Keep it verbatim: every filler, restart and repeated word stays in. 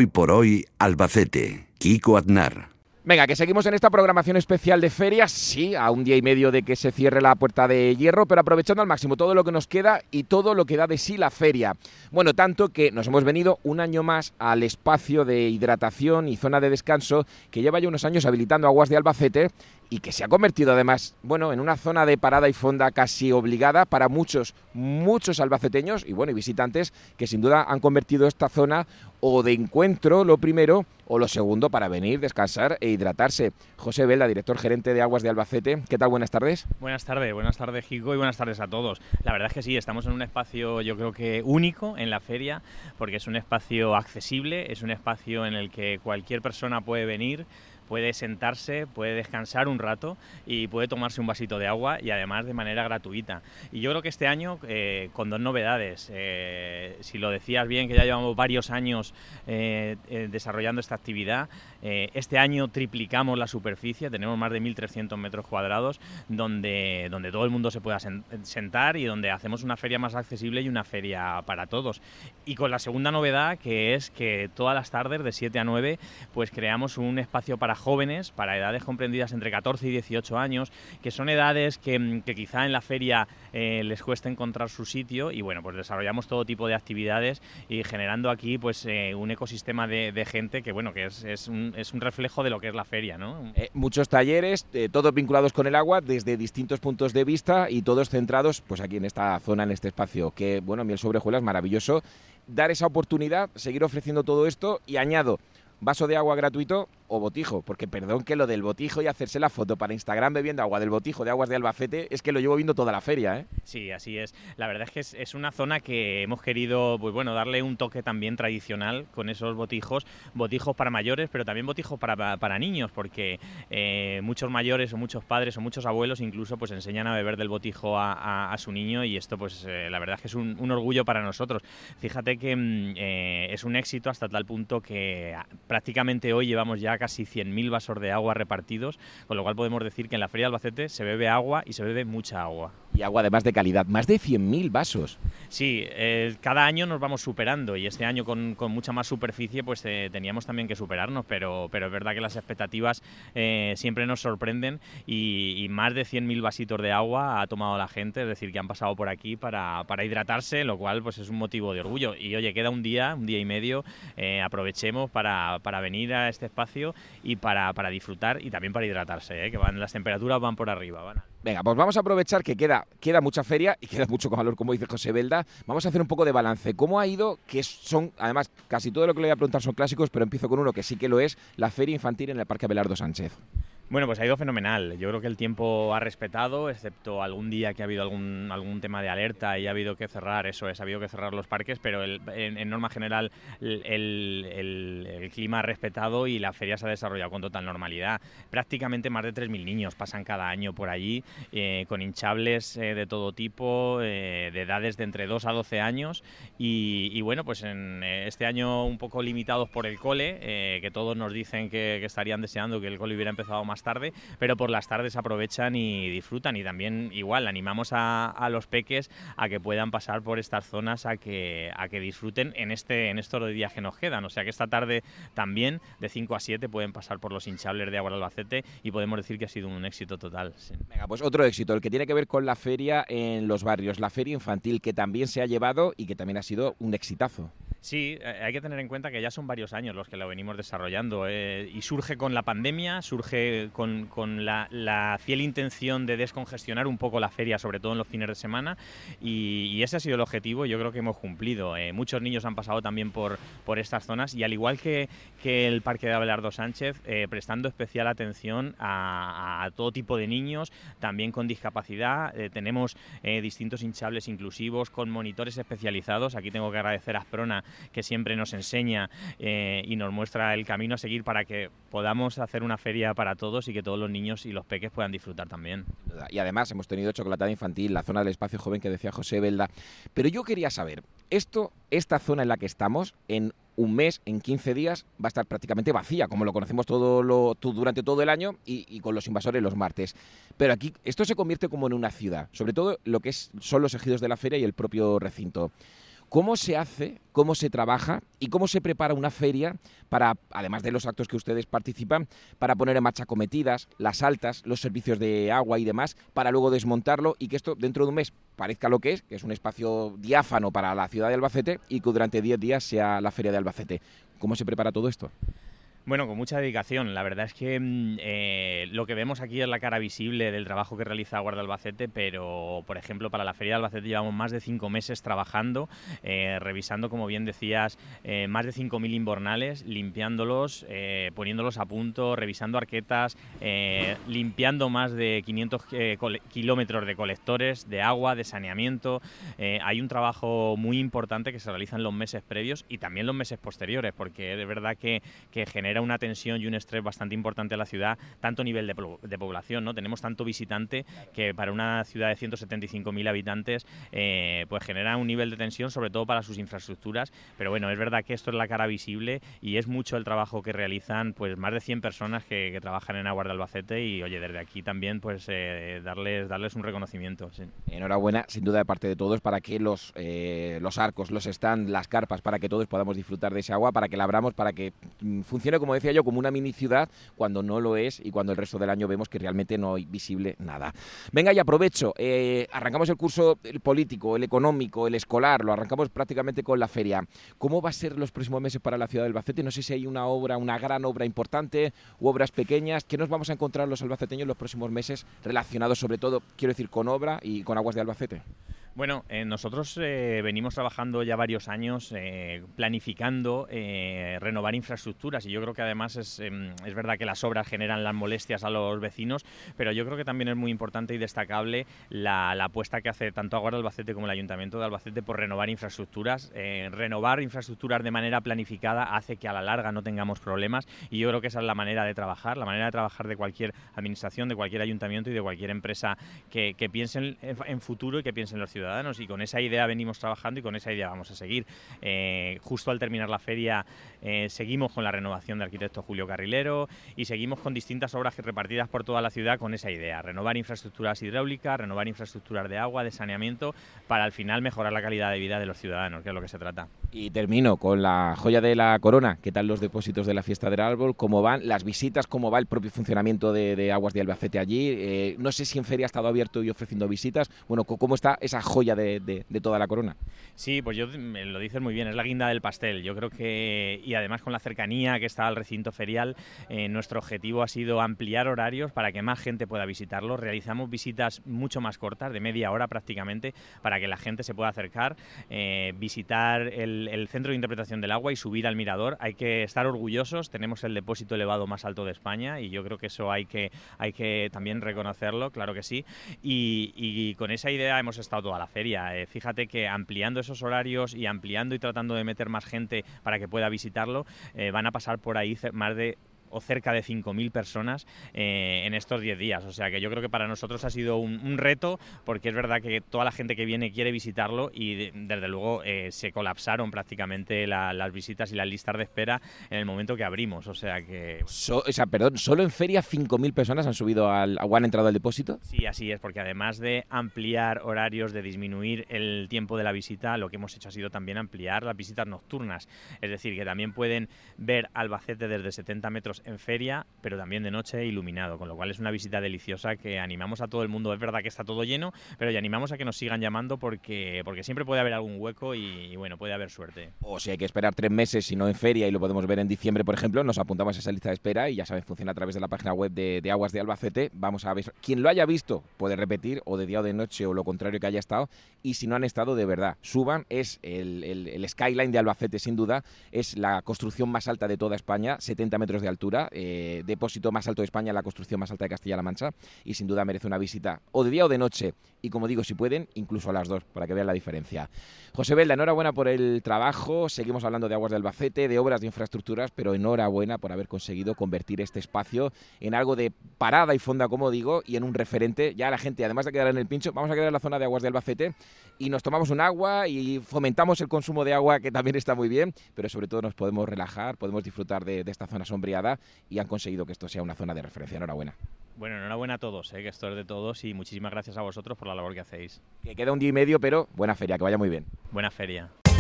Hoy por hoy, Albacete. Kiko Aznar. Venga, que seguimos en esta programación especial de ferias, sí, a un día y medio de que se cierre la Puerta de Hierro, pero aprovechando al máximo todo lo que nos queda y todo lo que da de sí la feria. Bueno, tanto que nos hemos venido un año más al espacio de hidratación y zona de descanso que lleva ya unos años habilitando Aguas de Albacete y que se ha convertido además, bueno, en una zona de parada y fonda casi obligada para muchos, muchos albaceteños y bueno, y visitantes que sin duda han convertido esta zona o de encuentro, lo primero, o lo segundo, para venir, descansar e hidratarse. José Velda, director gerente de Aguas de Albacete. ¿Qué tal? Buenas tardes. Buenas tardes, buenas tardes, Kiko, y buenas tardes a todos. La verdad es que sí, estamos en un espacio yo creo que único en la feria, porque es un espacio accesible, es un espacio en el que cualquier persona puede venir, puede sentarse, puede descansar un rato y puede tomarse un vasito de agua y además de manera gratuita. Y yo creo que este año eh, con dos novedades. Eh, si lo decías bien, que ya llevamos varios años eh, eh, desarrollando esta actividad, eh, este año triplicamos la superficie, tenemos más de mil trescientos metros cuadrados donde, donde todo el mundo se pueda sentar y donde hacemos una feria más accesible y una feria para todos. Y con la segunda novedad, que es que todas las tardes de siete a nueve pues creamos un espacio para jóvenes, para edades comprendidas entre catorce y dieciocho años, que son edades que, que quizá en la feria eh, les cuesta encontrar su sitio y bueno, pues desarrollamos todo tipo de actividades y generando aquí pues eh, un ecosistema de, de gente que bueno, que es, es, un, es un reflejo de lo que es la feria, ¿no? Eh, muchos talleres, eh, todos vinculados con el agua desde distintos puntos de vista y todos centrados pues aquí en esta zona, en este espacio, que bueno, Miel sobre Hojuelas, maravilloso dar esa oportunidad, seguir ofreciendo todo esto y añado vaso de agua gratuito o botijo, porque perdón que lo del botijo y hacerse la foto para Instagram bebiendo agua del botijo de Aguas de Albacete es que lo llevo viendo toda la feria, ¿eh? Sí, así es. La verdad es que es, es una zona que hemos querido, pues bueno, darle un toque también tradicional con esos botijos, botijos para mayores, pero también botijos para, para niños, porque eh, muchos mayores o muchos padres o muchos abuelos incluso pues enseñan a beber del botijo a, a, a su niño y esto pues eh, la verdad es que es un, un orgullo para nosotros. Fíjate que eh, es un éxito hasta tal punto que prácticamente hoy llevamos ya casi cien mil vasos de agua repartidos, con lo cual podemos decir que en la Feria de Albacete se bebe agua y se bebe mucha agua. Y agua además de calidad, más de cien mil vasos. Sí, eh, cada año nos vamos superando y este año con, con mucha más superficie pues eh, teníamos también que superarnos, pero, pero es verdad que las expectativas eh, siempre nos sorprenden y, y más de cien mil vasitos de agua ha tomado la gente, es decir, que han pasado por aquí para, para hidratarse, lo cual pues es un motivo de orgullo. Y oye, queda un día, un día y medio, eh, aprovechemos para, para venir a este espacio y para, para disfrutar y también para hidratarse, ¿eh? Que van, las temperaturas van por arriba, van. Venga, pues vamos a aprovechar que queda, queda mucha feria y queda mucho calor, como dice José Velda. Vamos a hacer un poco de balance. ¿Cómo ha ido? Que son, además, casi todo lo que le voy a preguntar son clásicos, pero empiezo con uno que sí que lo es, la feria infantil en el Parque Abelardo Sánchez. Bueno, pues ha ido fenomenal. Yo creo que el tiempo ha respetado, excepto algún día que ha habido algún, algún tema de alerta y ha habido que cerrar, eso es, ha habido que cerrar los parques, pero el, en, en norma general el, el, el, el clima ha respetado y la feria se ha desarrollado con total normalidad. Prácticamente más de tres mil niños pasan cada año por allí, eh, con hinchables eh, de todo tipo, eh, de edades de entre dos a doce años y, y bueno, pues en este año un poco limitados por el cole, eh, que todos nos dicen que, que estarían deseando que el cole hubiera empezado más tarde, pero por las tardes aprovechan y disfrutan y también igual animamos a, a los peques a que puedan pasar por estas zonas a que, a que disfruten en, este, en estos días que nos quedan, o sea que esta tarde también de cinco a siete pueden pasar por los hinchables de Aguas de Albacete y podemos decir que ha sido un éxito total. Sí. Venga, pues otro éxito, el que tiene que ver con la feria en los barrios, la feria infantil que también se ha llevado y que también ha sido un exitazo. Sí, hay que tener en cuenta que ya son varios años los que lo venimos desarrollando eh, y surge con la pandemia, surge con, con la, la fiel intención de descongestionar un poco la feria, sobre todo en los fines de semana y, y ese ha sido el objetivo, yo creo que hemos cumplido. Eh, muchos niños han pasado también por, por estas zonas y al igual que, que el Parque de Abelardo Sánchez, eh, prestando especial atención a, a todo tipo de niños, también con discapacidad. Eh, tenemos eh, distintos hinchables inclusivos con monitores especializados. Aquí tengo que agradecer a Asprona que siempre nos enseña eh, y nos muestra el camino a seguir para que podamos hacer una feria para todos y que todos los niños y los peques puedan disfrutar también. Y además hemos tenido chocolatada infantil, la zona del espacio joven que decía José Velda. Pero yo quería saber, esto, esta zona en la que estamos, en un mes, en quince días, va a estar prácticamente vacía, como lo conocemos todo lo, todo, durante todo el año y, y con los invasores los martes. Pero aquí esto se convierte como en una ciudad, sobre todo lo que es, son los ejidos de la feria y el propio recinto. ¿Cómo se hace, cómo se trabaja y cómo se prepara una feria para, además de los actos que ustedes participan, para poner en marcha cometidas, las altas, los servicios de agua y demás, para luego desmontarlo y que esto dentro de un mes parezca lo que es, que es un espacio diáfano para la ciudad de Albacete y que durante diez días sea la feria de Albacete? ¿Cómo se prepara todo esto? Bueno, con mucha dedicación. La verdad es que eh, lo que vemos aquí es la cara visible del trabajo que realiza Guarda Albacete, pero, por ejemplo, para la Feria de Albacete llevamos más de cinco meses trabajando, eh, revisando, como bien decías, eh, más de cinco mil inbornales, limpiándolos, eh, poniéndolos a punto, revisando arquetas, eh, limpiando más de quinientos eh, kilómetros de colectores, de agua, de saneamiento. Eh, hay un trabajo muy importante que se realiza en los meses previos y también los meses posteriores, porque es verdad que, que genera una tensión y un estrés bastante importante a la ciudad, tanto a nivel de, de población, ¿no? Tenemos tanto visitante que para una ciudad de ciento setenta y cinco mil habitantes eh, pues genera un nivel de tensión, sobre todo para sus infraestructuras, pero bueno, es verdad que esto es la cara visible y es mucho el trabajo que realizan pues más de cien personas que, que trabajan en Aguas de Albacete y oye, desde aquí también pues eh, darles, darles un reconocimiento. Sí. Enhorabuena, sin duda de parte de todos, para que los, eh, los arcos, los stands, las carpas, para que todos podamos disfrutar de ese agua, para que la abramos, para que mm, funcione, como decía yo, como una mini ciudad cuando no lo es y cuando el resto del año vemos que realmente no hay visible nada. Venga, y aprovecho, eh, arrancamos el curso el político, el económico, el escolar, lo arrancamos prácticamente con la feria. ¿Cómo va a ser los próximos meses para la ciudad de Albacete? No sé si hay una obra, una gran obra importante u obras pequeñas. ¿Qué nos vamos a encontrar los albaceteños los próximos meses relacionados sobre todo, quiero decir, con obra y con Aguas de Albacete? Bueno, eh, nosotros eh, venimos trabajando ya varios años eh, planificando eh, renovar infraestructuras y yo creo que además es, eh, es verdad que las obras generan las molestias a los vecinos, pero yo creo que también es muy importante y destacable la, la apuesta que hace tanto Aguas de Albacete como el Ayuntamiento de Albacete por renovar infraestructuras. Eh, renovar infraestructuras de manera planificada hace que a la larga no tengamos problemas y yo creo que esa es la manera de trabajar, la manera de trabajar de cualquier administración, de cualquier ayuntamiento y de cualquier empresa que, que piense en, en futuro y que piense en los ciudadanos. Ciudadanos y con esa idea venimos trabajando y con esa idea vamos a seguir. Eh, justo al terminar la feria eh, seguimos con la renovación de arquitecto Julio Carrilero y seguimos con distintas obras repartidas por toda la ciudad con esa idea, renovar infraestructuras hidráulicas, renovar infraestructuras de agua, de saneamiento, para al final mejorar la calidad de vida de los ciudadanos, que es lo que se trata. Y termino con la joya de la corona. ¿Qué tal los depósitos de la fiesta del árbol? ¿Cómo van las visitas? ¿Cómo va el propio funcionamiento de, de Aguas de Albacete allí? Eh, no sé si en feria ha estado abierto y ofreciendo visitas. Bueno, ¿cómo está esa joya de, de, de toda la corona? Sí, pues yo me lo dices muy bien, es la guinda del pastel. Yo creo que, y además con la cercanía que está al recinto ferial, eh, nuestro objetivo ha sido ampliar horarios para que más gente pueda visitarlo. Realizamos visitas mucho más cortas, de media hora prácticamente, para que la gente se pueda acercar, eh, visitar el, el centro de interpretación del agua y subir al mirador. Hay que estar orgullosos, tenemos el depósito elevado más alto de España y yo creo que eso hay que, hay que también reconocerlo, claro que sí. Y, y con esa idea hemos estado toda la feria. Eh, fíjate que ampliando esos horarios y ampliando y tratando de meter más gente para que pueda visitarlo, eh, van a pasar por ahí más de o cerca de cinco mil personas eh, en estos diez días. O sea que yo creo que para nosotros ha sido un, un reto, porque es verdad que toda la gente que viene quiere visitarlo y de, desde luego eh, se colapsaron prácticamente la, las visitas y las listas de espera en el momento que abrimos. O sea que... So, o sea, perdón, ¿solo en feria cinco mil personas han subido al, o han entrado al depósito? Sí, así es, porque además de ampliar horarios, de disminuir el tiempo de la visita, lo que hemos hecho ha sido también ampliar las visitas nocturnas. Es decir, que también pueden ver Albacete desde setenta metros en feria, pero también de noche iluminado, con lo cual es una visita deliciosa que animamos a todo el mundo. Es verdad que está todo lleno, pero ya animamos a que nos sigan llamando porque, porque siempre puede haber algún hueco y, y bueno, puede haber suerte. O si hay que esperar tres meses, si no en feria y lo podemos ver en diciembre, por ejemplo, nos apuntamos a esa lista de espera y ya saben, funciona a través de la página web de, de Aguas de Albacete. Vamos a ver, quien lo haya visto puede repetir, o de día o de noche, o lo contrario que haya estado, y si no han estado, de verdad, suban. Es el, el, el skyline de Albacete, sin duda, es la construcción más alta de toda España, setenta metros de altura. Eh, depósito más alto de España, la construcción más alta de Castilla-La Mancha, y sin duda merece una visita o de día o de noche, y como digo, si pueden, incluso a las dos, para que vean la diferencia. José Belda, enhorabuena por el trabajo. Seguimos hablando de Aguas de Albacete, de obras, de infraestructuras, pero enhorabuena por haber conseguido convertir este espacio en algo de parada y fonda, como digo, y en un referente. Ya la gente, además de quedar en el pincho, vamos a quedar en la zona de Aguas de Albacete y nos tomamos un agua y fomentamos el consumo de agua, que también está muy bien, pero sobre todo nos podemos relajar, podemos disfrutar de, de esta zona sombreada, y han conseguido que esto sea una zona de referencia. Enhorabuena. Bueno, enhorabuena a todos, ¿eh? Que esto es de todos y muchísimas gracias a vosotros por la labor que hacéis. Que queda un día y medio, pero buena feria, que vaya muy bien. Buena feria.